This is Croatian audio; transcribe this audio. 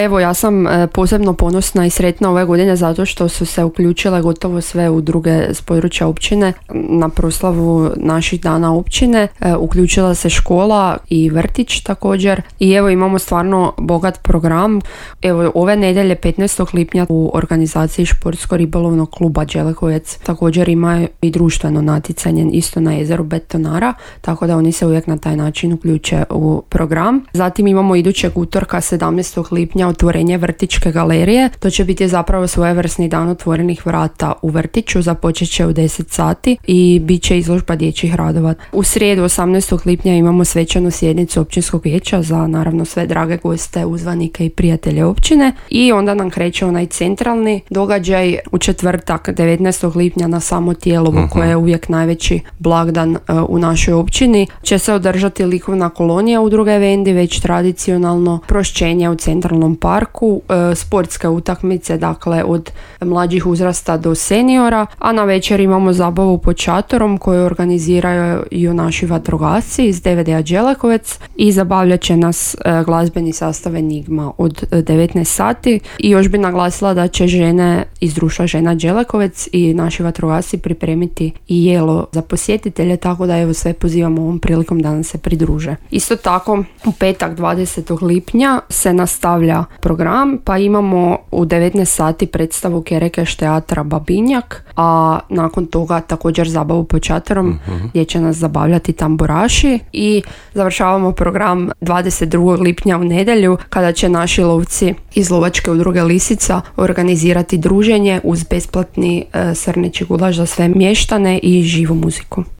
evo, ja sam posebno ponosna i sretna ove godine zato što su se uključile gotovo sve udruge s područja općine na proslavu naših dana općine. Uključila se škola i vrtić također i evo imamo stvarno bogat program. Evo, ove nedjelje 15. lipnja u organizaciji Športsko-ribolovnog kluba Đelekovec također ima i društveno natjecanje isto na jezeru Betonara, tako da oni se uvijek na taj način uključe u program. Zatim imamo idućeg utorka 17. lipnja otvorenje vrtićke galerije. To će biti zapravo svojevrsni dan otvorenih vrata u vrtiću, započet će u 10 sati i bit će izložba dječjih radova. U srijedu 18. lipnja imamo svečanu sjednicu općinskog vijeća za naravno sve drage goste, uzvanike i prijatelje općine i onda nam kreće onaj centralni događaj u četvrtak 19. lipnja na samo Tijelovo koje je uvijek najveći blagdan u našoj općini. Će se održati likovna kolonija udruge Vendi, već tradicionalno prošćenje u centralnom parku, sportske utakmice, dakle od mlađih uzrasta do seniora, a na večer imamo zabavu pod šatorom koju organiziraju i naši vatrogasci iz DVD-a Đelekovec i zabavljat će nas glazbeni sastav Enigma od 19 sati i još bi naglasila da će žene iz društva žena Đelekovec i naši vatrogasci pripremiti i jelo za posjetitelje, tako da evo sve pozivamo ovom prilikom da nam se pridruže. Isto tako u petak 20. lipnja se nastavlja program, pa imamo u 19 sati predstavu Kerekeš teatra Babinjak, a nakon toga također zabavu pod šatorom gdje će nas zabavljati tamburaši i završavamo program 22. lipnja u nedjelju kada će naši lovci iz lovačke udruge Lisica organizirati druženje uz besplatni srneći gulaš za sve mještane i živu muziku.